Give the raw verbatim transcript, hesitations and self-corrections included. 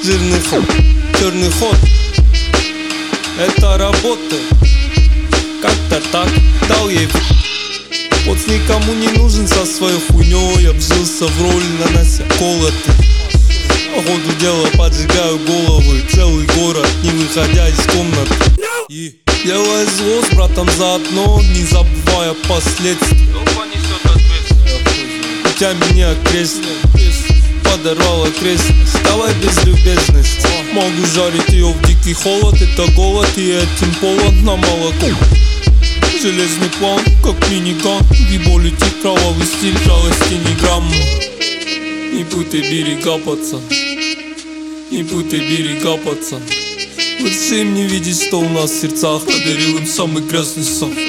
жирный ход, черный ход. Это работает. Как-то так дал ей. Вот никому не нужен со своей хуйней. Обжился в роли, нанося колоты. По ходу дела поджигаю головы. Целый город, не выходя из комнаты. Делая зло с братом заодно, не забывая последствий. Хотя меня крестят, подорвала крестность. Давай без любезности. Могу жарить ее в дикий холод. Это голод, и этим повод на молоко. Железный план, как миниган. Гибо летит кровавый стиль, жалости ни грамма. Не путай берега, пацан. Не путай берега, пацан. Лучше им не видеть, что у нас в сердцах. Подарил им самый грязный сон.